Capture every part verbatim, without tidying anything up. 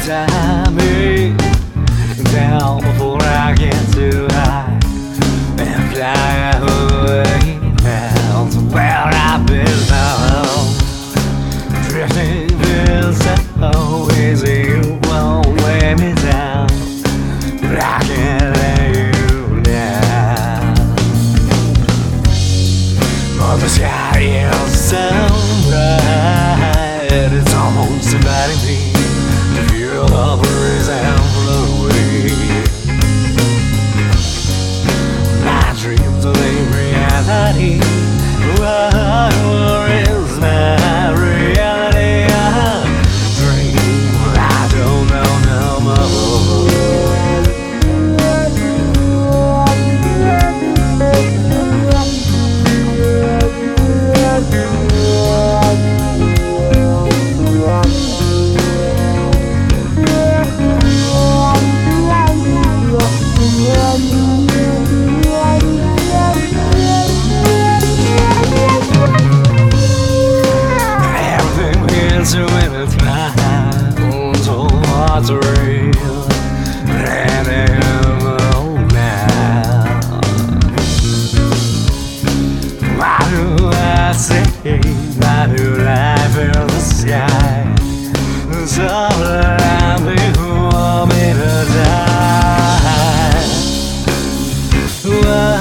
me down before I get too high and fly away now to where I belong. Drifting feels so easy, you won't weigh me down, but I can't lay you down. But the sky is so bright, it's almost inviting me to feel the breeze and float away. My dreams are a reality. What is my reality? A dream I don't know no more. So it's mine, so what's real and animal now? Why do I say, why do I feel the sky so around me who want me to die? Whoa.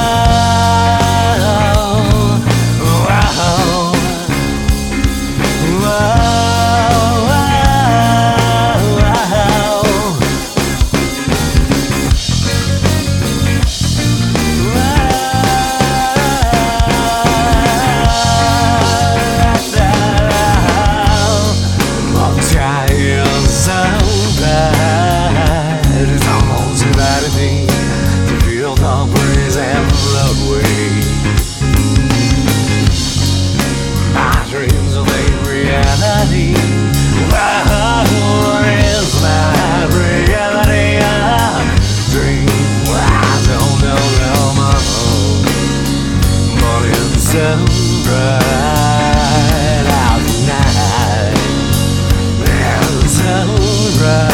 So bright out tonight, so bright.